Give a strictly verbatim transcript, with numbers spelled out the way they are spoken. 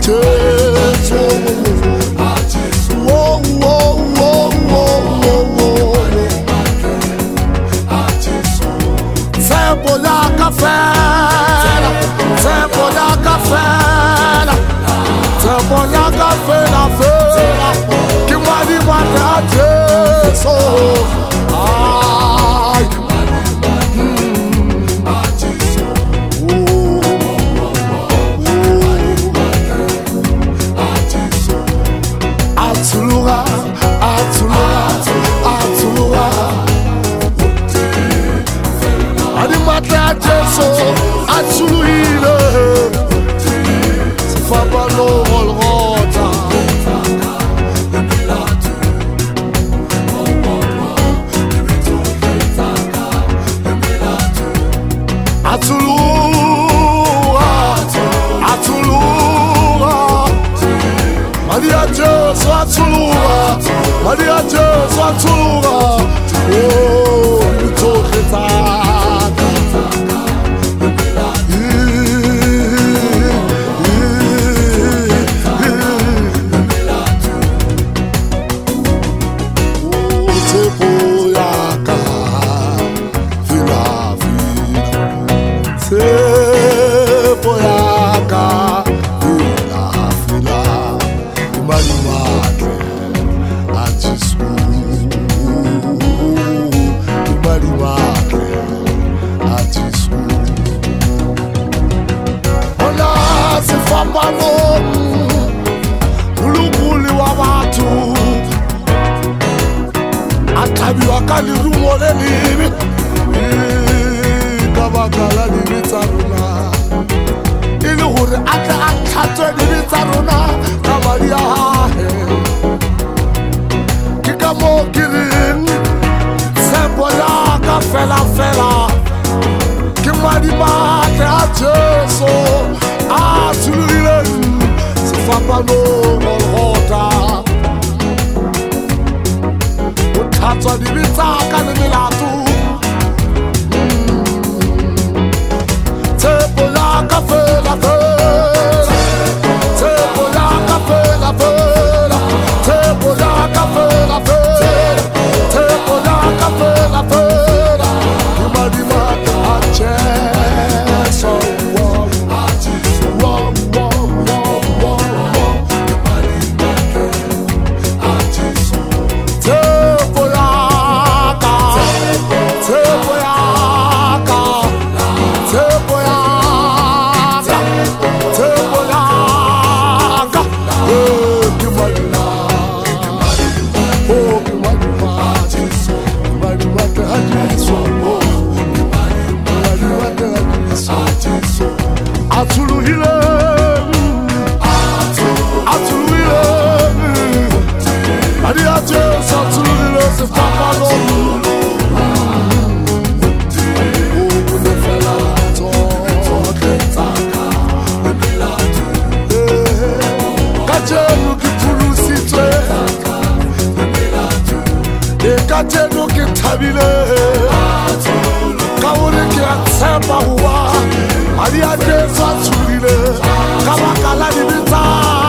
Jesu. Oh, oh, oh, oh, oh, oh. Tempo da café, tempo da café, tempo da café na feira, que vai matar Jesu. Ai, Atulura, atulura, atulura. Animata Jesu, atuluile. Se fa pas no volrota. Atulura, atulura. Maria Jesu, atulura. Maria Jesu, atulura. Oh, utoketa. Akali rumole libi, kabakala libi taruna. Ili huri ata akatwe libi taruna, kamaria hahe. Kikamo kirin, sempo yaka fela fela. Kimadi mate a Jesu, atulile, sifapa no golgota. Atwa di bitaka ni milatu. Tempo la cafe la fela. Tempo la cafe la fela. Tempo la cafe la fela. Tempo la cafe la fela. Kimadi mata Jesu. Wow, wow, wow, wow, wow. Kimadi mata Jesu. Atuluhile, atuluhile, Maria Jesu atuluhile se papa no. Kajenu kipuluzitwe, kajenu kitabile, kauri kiatsemba huwa. Maria Jesu atulile, kabakala ni bitaka.